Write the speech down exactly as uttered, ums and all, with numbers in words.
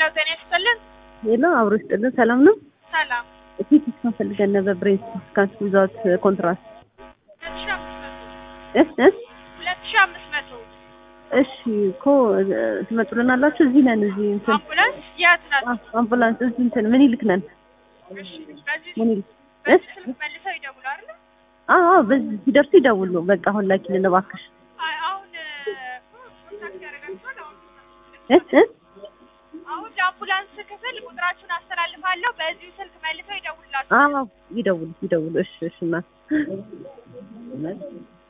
ሄሎ ጤና ይስጥልን። ሄሎ አብሮ ይስጥልን። ሰላም ነው? ሰላም። እዚህ ፈልገን ነበር ብሬስ ስካንስ ዊዛውት ኮንትራስት እስ እስ ሁለት ሺህ አምስት መቶ እሺ እኮ ትመጡልናላችሁ? እዚህ ነን። እዚህ እንትን አምቡላንስ የት ናት? አምቡላንስ እዚህ እንትን ምን ይልክ ነን? እሺ በዚህ ምን ይልክ በዚህ ስልክ መልሰው ይደውሉ አይደል? አዎ አዎ፣ በዚህ ሲደርሱ ይደውሉ። በቃ አሁን ላኪልን እባክሽ። አይ አሁን ኮንታክት ያደርጋችኋል። አሁን እስ እስ አሁን ለአምቡላንስ ክፍል ቁጥራችሁን አስተላልፋለሁ። በዚህ ስልክ መልሰው ይደውሉላችሁ። አዎ ይደውሉ ይደውሉ። እሺ እሺ እና